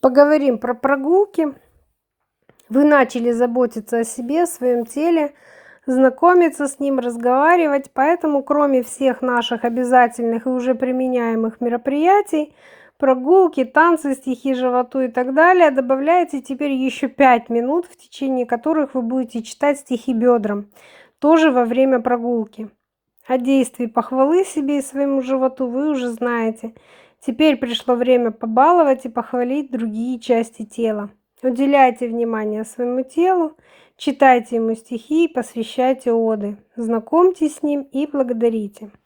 Поговорим про прогулки. Вы начали заботиться о себе, о своем теле, знакомиться с ним, разговаривать. Поэтому, кроме всех наших обязательных и уже применяемых мероприятий, прогулки, танцы, стихи животу и так далее, добавляйте теперь еще 5 минут, в течение которых вы будете читать стихи бедрам, тоже во время прогулки. О действии похвалы себе и своему животу вы уже знаете. Теперь пришло время побаловать и похвалить другие части тела. Уделяйте внимание своему телу, читайте ему стихи, посвящайте оды, знакомьтесь с ним и благодарите.